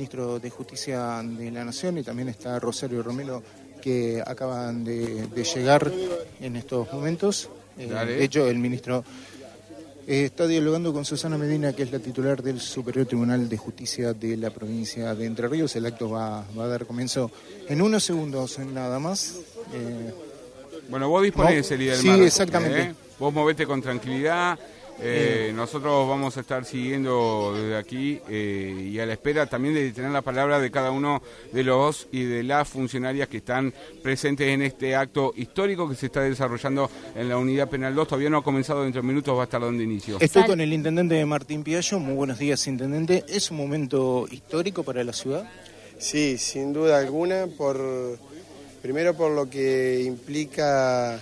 ministro de Justicia de la Nación y también está Rosario Romero, que acaban de llegar en estos momentos. De hecho, el ministro está dialogando con Susana Medina, que es la titular del Superior Tribunal de Justicia de la provincia de Entre Ríos. El acto va a dar comienzo en unos segundos nada más. Bueno, vos disponés el líder del Sí, marco, exactamente. Vos movete con tranquilidad. Nosotros vamos a estar siguiendo desde aquí y a la espera también de tener la palabra de cada uno de los y de las funcionarias que están presentes en este acto histórico que se está desarrollando en la Unidad Penal 2. Todavía no ha comenzado, dentro de minutos va a estar dando inicio. Estoy con el intendente Martín Piallo. Muy buenos días, intendente. ¿Es un momento histórico para la ciudad? Sí, sin duda alguna, primero por lo que implica,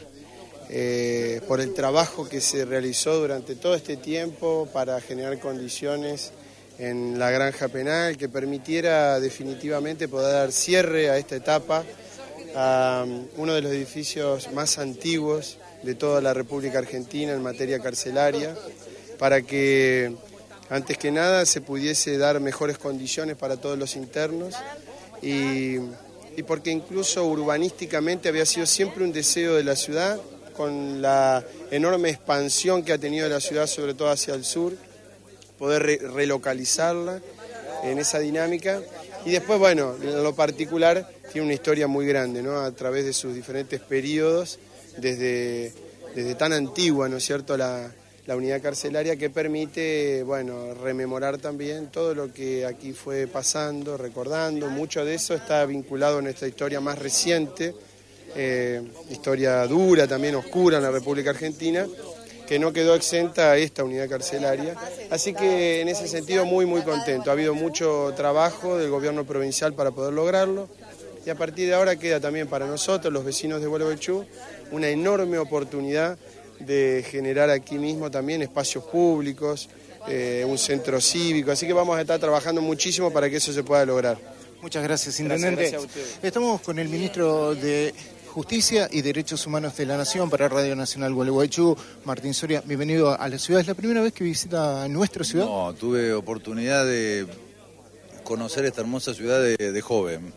por el trabajo que se realizó durante todo este tiempo para generar condiciones en la granja penal que permitiera definitivamente poder dar cierre a esta etapa, a uno de los edificios más antiguos de toda la República Argentina en materia carcelaria, para que antes que nada se pudiese dar mejores condiciones para todos los internos y porque incluso urbanísticamente había sido siempre un deseo de la ciudad, con la enorme expansión que ha tenido la ciudad, sobre todo hacia el sur, poder relocalizarla en esa dinámica. Y después, bueno, en lo particular tiene una historia muy grande, ¿no? A través de sus diferentes periodos, desde tan antigua, ¿no es cierto?, la unidad carcelaria, que permite, bueno, rememorar también todo lo que aquí fue pasando, recordando. Mucho de eso está vinculado a nuestra historia más reciente, historia dura, también oscura en la República Argentina, que no quedó exenta a esta unidad carcelaria. Así que en ese sentido muy contento. Ha habido mucho trabajo del gobierno provincial para poder lograrlo y a partir de ahora queda también para nosotros, los vecinos de Gualeguaychú, una enorme oportunidad de generar aquí mismo también espacios públicos, un centro cívico, así que vamos a estar trabajando muchísimo para que eso se pueda lograr. Muchas gracias, intendente. Gracias a ustedes. Estamos con el ministro de Justicia y Derechos Humanos de la Nación para Radio Nacional Gualeguaychú, Martín Soria. Bienvenido a la ciudad. ¿Es la primera vez que visita nuestra ciudad? No, tuve oportunidad de conocer esta hermosa ciudad de joven,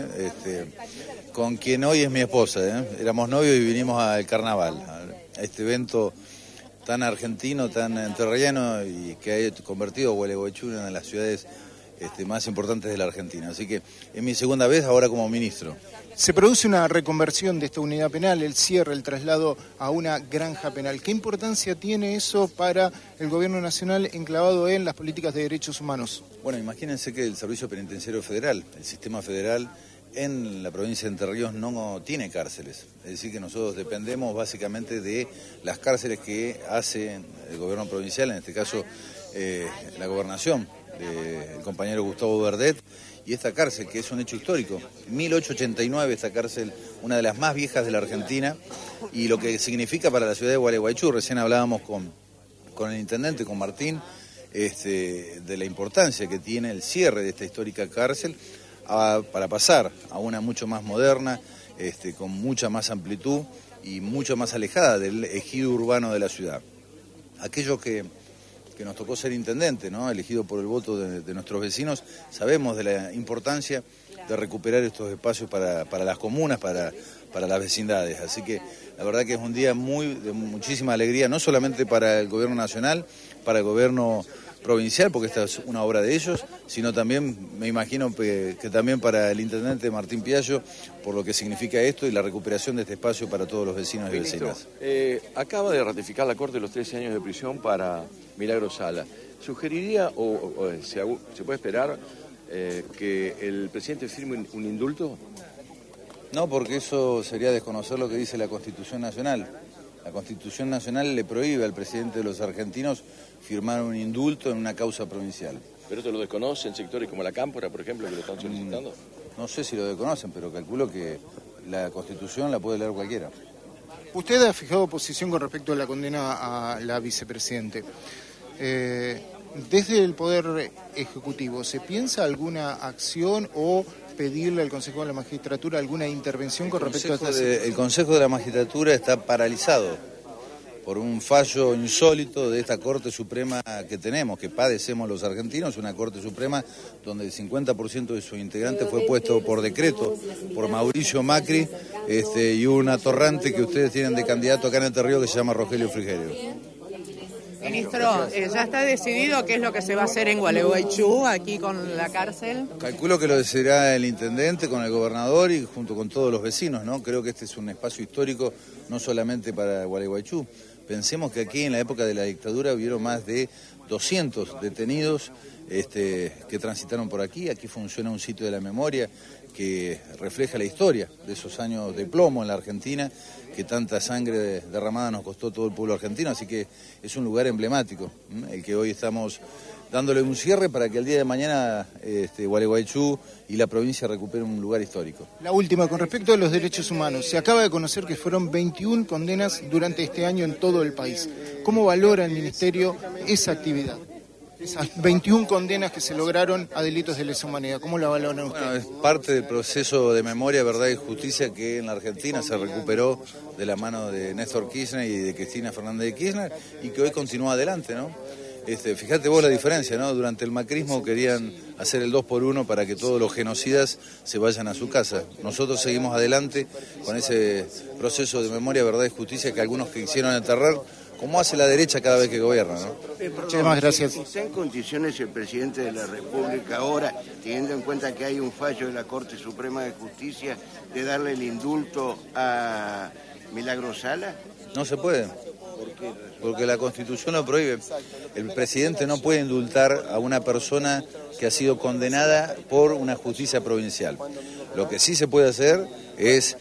con quien hoy es mi esposa. Éramos novios y vinimos al carnaval, a este evento tan argentino, tan entrerriano y que ha convertido a Gualeguaychú en una de las ciudades más importantes de la Argentina. Así que es mi segunda vez ahora como ministro. Se produce una reconversión de esta unidad penal, el cierre, el traslado a una granja penal. ¿Qué importancia tiene eso para el gobierno nacional enclavado en las políticas de derechos humanos? Bueno, imagínense que el Servicio Penitenciario Federal, el sistema federal en la provincia de Entre Ríos no tiene cárceles. Es decir, que nosotros dependemos básicamente de las cárceles que hace el gobierno provincial, en este caso la gobernación del compañero Gustavo Verdet, y esta cárcel, que es un hecho histórico, 1889, esta cárcel, una de las más viejas de la Argentina, y lo que significa para la ciudad de Gualeguaychú. Recién hablábamos con el intendente, con Martín, de la importancia que tiene el cierre de esta histórica cárcel para pasar a una mucho más moderna, con mucha más amplitud y mucho más alejada del ejido urbano de la ciudad. Aquellos que nos tocó ser intendente, ¿no?, elegido por el voto de nuestros vecinos, sabemos de la importancia de recuperar estos espacios para las comunas, para las vecindades. Así que la verdad que es un día de muchísima alegría, no solamente para el gobierno nacional, para el gobierno provincial, porque esta es una obra de ellos, sino también, me imagino que también para el intendente Martín Piallo, por lo que significa esto y la recuperación de este espacio para todos los vecinos y vecinas. Acaba de ratificar la Corte los 13 años de prisión para Milagro Sala. ¿Sugeriría o se puede esperar que el presidente firme un indulto? No, porque eso sería desconocer lo que dice la Constitución Nacional. La Constitución Nacional le prohíbe al presidente de los argentinos firmar un indulto en una causa provincial. ¿Pero esto lo desconocen sectores como la Cámpora, por ejemplo, que lo están solicitando? No sé si lo desconocen, pero calculo que la Constitución la puede leer cualquiera. Usted ha fijado posición con respecto a la condena a la vicepresidente. Desde el Poder Ejecutivo, ¿se piensa alguna acción o pedirle al Consejo de la Magistratura alguna intervención con respecto a esta situación? El Consejo de la Magistratura está paralizado por un fallo insólito de esta Corte Suprema que tenemos, que padecemos los argentinos, una Corte Suprema donde el 50% de sus integrantes fue puesto por decreto por Mauricio Macri, y un atorrante que ustedes tienen de candidato acá en Entre Ríos que se llama Rogelio Frigerio. Ministro, ¿ya está decidido qué es lo que se va a hacer en Gualeguaychú, aquí con la cárcel? Calculo que lo decidirá el intendente con el gobernador y junto con todos los vecinos, ¿no? Creo que este es un espacio histórico no solamente para Gualeguaychú. Pensemos que aquí en la época de la dictadura hubieron más de 200 detenidos que transitaron por aquí. Aquí funciona un sitio de la memoria que refleja la historia de esos años de plomo en la Argentina, que tanta sangre derramada nos costó todo el pueblo argentino, así que es un lugar emblemático, el que hoy estamos dándole un cierre para que el día de mañana Gualeguaychú y la provincia recuperen un lugar histórico. La última, con respecto a los derechos humanos, se acaba de conocer que fueron 21 condenas durante este año en todo el país. ¿Cómo valora el Ministerio esa actividad? Esas 21 condenas que se lograron a delitos de lesa humanidad, ¿cómo la valoran ustedes? Bueno, es parte del proceso de memoria, verdad y justicia que en la Argentina se recuperó de la mano de Néstor Kirchner y de Cristina Fernández de Kirchner y que hoy continúa adelante, ¿no? Fíjate vos la diferencia, ¿no? Durante el macrismo querían hacer el 2x1 para que todos los genocidas se vayan a su casa. Nosotros seguimos adelante con ese proceso de memoria, verdad y justicia que algunos que quisieron enterrar, como hace la derecha cada vez que gobierna, ¿no? Muchas gracias. ¿Está en condiciones el presidente de la República ahora, teniendo en cuenta que hay un fallo de la Corte Suprema de Justicia, de darle el indulto a Milagros Sala? No se puede. Porque la Constitución lo prohíbe. El presidente no puede indultar a una persona que ha sido condenada por una justicia provincial. Lo que sí se puede hacer es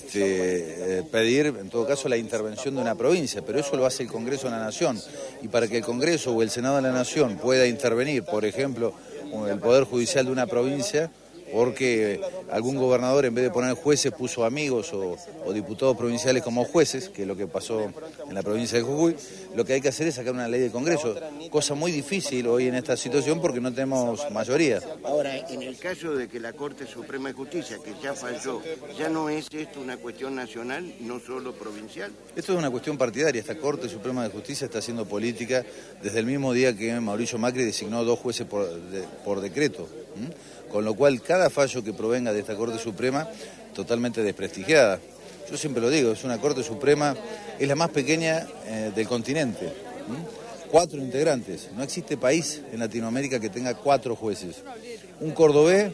pedir, en todo caso, la intervención de una provincia, pero eso lo hace el Congreso de la Nación. Y para que el Congreso o el Senado de la Nación pueda intervenir, por ejemplo, el Poder Judicial de una provincia, porque algún gobernador en vez de poner jueces puso amigos o diputados provinciales como jueces, que es lo que pasó en la provincia de Jujuy, lo que hay que hacer es sacar una ley del Congreso, cosa muy difícil hoy en esta situación porque no tenemos mayoría. Ahora, en el caso de que la Corte Suprema de Justicia, que ya falló, ¿ya no es esto una cuestión nacional, no solo provincial? Esto es una cuestión partidaria. Esta Corte Suprema de Justicia está haciendo política desde el mismo día que Mauricio Macri designó 2 jueces por decreto. Con lo cual cada fallo que provenga de esta Corte Suprema totalmente desprestigiada. Yo siempre lo digo, es una Corte Suprema, es la más pequeña del continente. 4 integrantes, no existe país en Latinoamérica que tenga 4 jueces. Un cordobés,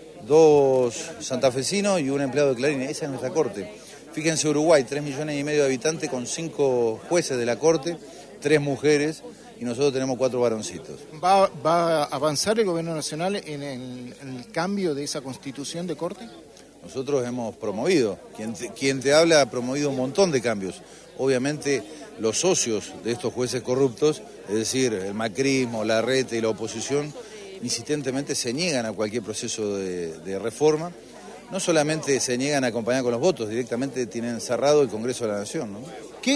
2 santafesinos y un empleado de Clarín, esa es nuestra Corte. Fíjense Uruguay, 3,5 millones de habitantes con 5 jueces de la Corte, 3 mujeres, y nosotros tenemos 4 varoncitos. ¿Va a avanzar el Gobierno Nacional en el cambio de esa Constitución de Corte? Nosotros hemos promovido, quien te habla ha promovido un montón de cambios. Obviamente los socios de estos jueces corruptos, es decir, el macrismo, la reta y la oposición, insistentemente se niegan a cualquier proceso de reforma. No solamente se niegan a acompañar con los votos, directamente tienen cerrado el Congreso de la Nación, ¿no?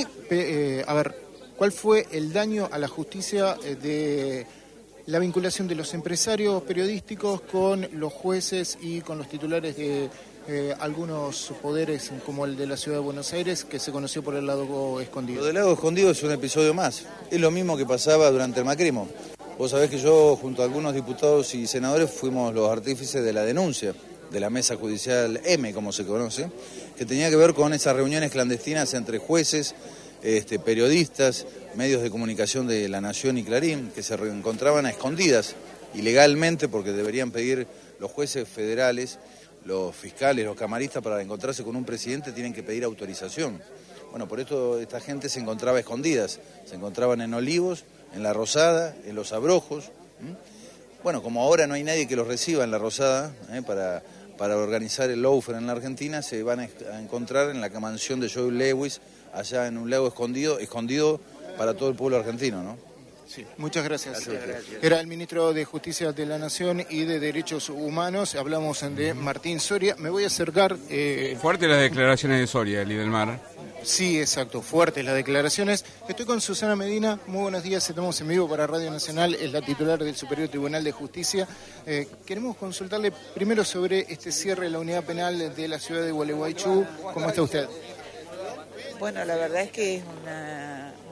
¿Cuál fue el daño a la justicia de la vinculación de los empresarios periodísticos con los jueces y con los titulares de algunos poderes como el de la Ciudad de Buenos Aires, que se conoció por el Lago Escondido? Lo del Lago Escondido es un episodio más. Es lo mismo que pasaba durante el macrismo. Vos sabés que yo, junto a algunos diputados y senadores, fuimos los artífices de la denuncia de la Mesa Judicial M, como se conoce, que tenía que ver con esas reuniones clandestinas entre jueces, periodistas, medios de comunicación de La Nación y Clarín, que se encontraban a escondidas ilegalmente porque deberían pedir los jueces federales, los fiscales, los camaristas, para encontrarse con un presidente tienen que pedir autorización. Bueno, por esto esta gente se encontraba a escondidas, se encontraban en Olivos, en La Rosada, en Los Abrojos. Bueno, como ahora no hay nadie que los reciba en La Rosada, para organizar el lawfare en la Argentina, se van a encontrar en la mansión de Joe Lewis, allá en un lago escondido para todo el pueblo argentino, ¿no? Sí, muchas gracias. Era el ministro de Justicia de la Nación y de Derechos Humanos. Hablamos de Martín Soria. Me voy a acercar... Fuertes las declaraciones de Soria, Lidelmar. Sí, exacto, fuertes las declaraciones. Estoy con Susana Medina. Muy buenos días, estamos en vivo para Radio Nacional. Es la titular del Superior Tribunal de Justicia. Queremos consultarle primero sobre este cierre de la unidad penal de la ciudad de Gualeguaychú. ¿Cómo está usted? Bueno, la verdad es que es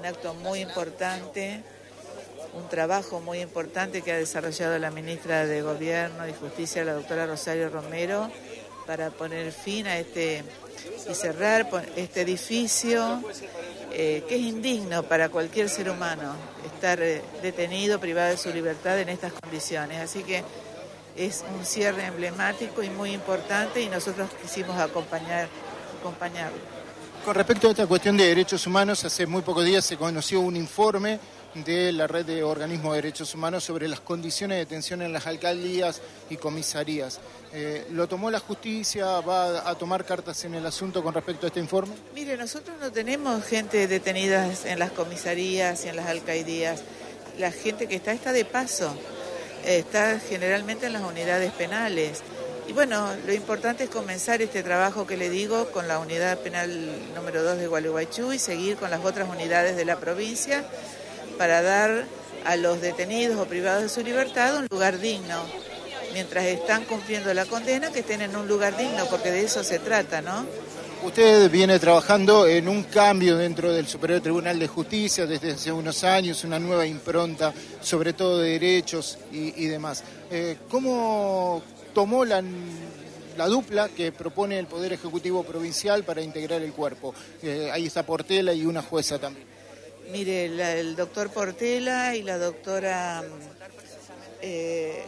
un acto muy importante, un trabajo muy importante que ha desarrollado la ministra de Gobierno y Justicia, la doctora Rosario Romero, para poner fin a y cerrar este edificio que es indigno para cualquier ser humano, estar detenido, privado de su libertad en estas condiciones. Así que es un cierre emblemático y muy importante y nosotros quisimos acompañarlo. Con respecto a esta cuestión de derechos humanos, hace muy pocos días se conoció un informe de la Red de Organismos de Derechos Humanos sobre las condiciones de detención en las alcaldías y comisarías. ¿Lo tomó la justicia? ¿Va a tomar cartas en el asunto con respecto a este informe? Mire, nosotros no tenemos gente detenida en las comisarías y en las alcaldías. La gente que está de paso, está generalmente en las unidades penales. Y bueno, lo importante es comenzar este trabajo que le digo con la unidad penal número 2 de Gualeguaychú y seguir con las otras unidades de la provincia para dar a los detenidos o privados de su libertad un lugar digno. Mientras están cumpliendo la condena, que estén en un lugar digno, porque de eso se trata, ¿no? Usted viene trabajando en un cambio dentro del Superior Tribunal de Justicia desde hace unos años, una nueva impronta, sobre todo de derechos y demás. ¿Cómo tomó la dupla que propone el Poder Ejecutivo Provincial para integrar el cuerpo? Ahí está Portela y una jueza también. Mire, el doctor Portela y la doctora... de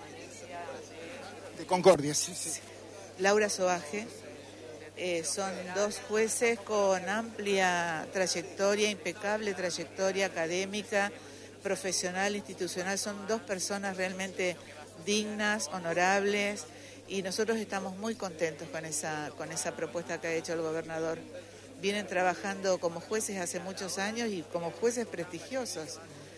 Concordia, sí. Laura Soaje, son dos jueces con amplia trayectoria, impecable trayectoria académica, profesional, institucional. Son dos personas realmente dignas, honorables, y nosotros estamos muy contentos con esa propuesta que ha hecho el gobernador. Vienen trabajando como jueces hace muchos años y como jueces prestigiosos.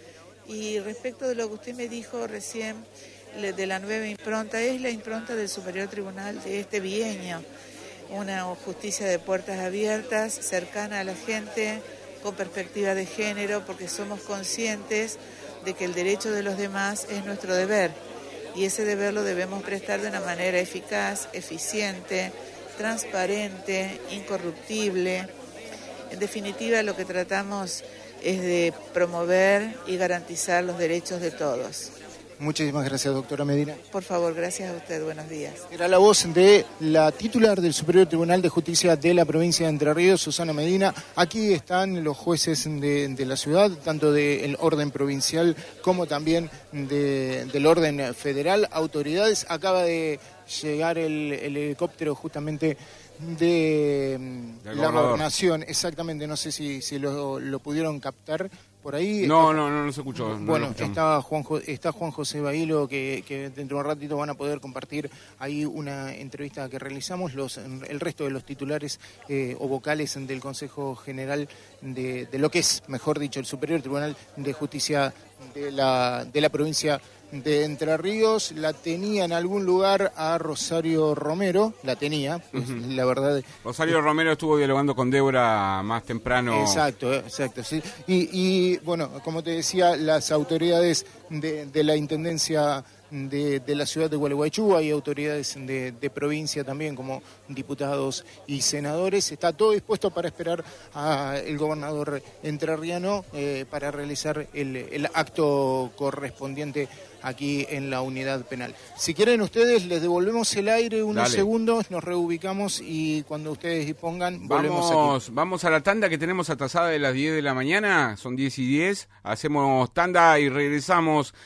Y respecto de lo que usted me dijo recién, de la nueva impronta, es la impronta del Superior Tribunal de este bienio. Una justicia de puertas abiertas, cercana a la gente, con perspectiva de género, porque somos conscientes de que el derecho de los demás es nuestro deber. Y ese deber lo debemos prestar de una manera eficaz, eficiente, transparente, incorruptible. En definitiva, lo que tratamos es de promover y garantizar los derechos de todos. Muchísimas gracias, doctora Medina. Por favor, gracias a usted. Buenos días. Era la voz de la titular del Superior Tribunal de Justicia de la provincia de Entre Ríos, Susana Medina. Aquí están los jueces de la ciudad, tanto del orden provincial como también del orden federal. Autoridades, acaba de llegar el helicóptero justamente de la gobernación. Exactamente, no sé si lo pudieron captar por ahí. No se escuchó. Bueno, está Juan José Bailo, que dentro de un ratito van a poder compartir ahí una entrevista que realizamos. El resto de los titulares o vocales del Consejo General de lo que es, mejor dicho, el Superior Tribunal de Justicia de la provincia de Entre Ríos. La tenía en algún lugar a Rosario Romero, la verdad. Rosario Romero estuvo dialogando con Débora más temprano. Exacto, sí. Y bueno, como te decía, las autoridades de la Intendencia de la ciudad de Gualeguaychú, hay autoridades de provincia también, como diputados y senadores. Está todo dispuesto para esperar al gobernador entrerriano para realizar el acto correspondiente aquí en la unidad penal. Si quieren ustedes, les devolvemos el aire unos segundos, nos reubicamos y cuando ustedes dispongan, volvemos aquí. Vamos a la tanda que tenemos atrasada de las 10 de la mañana, son 10:10, hacemos tanda y regresamos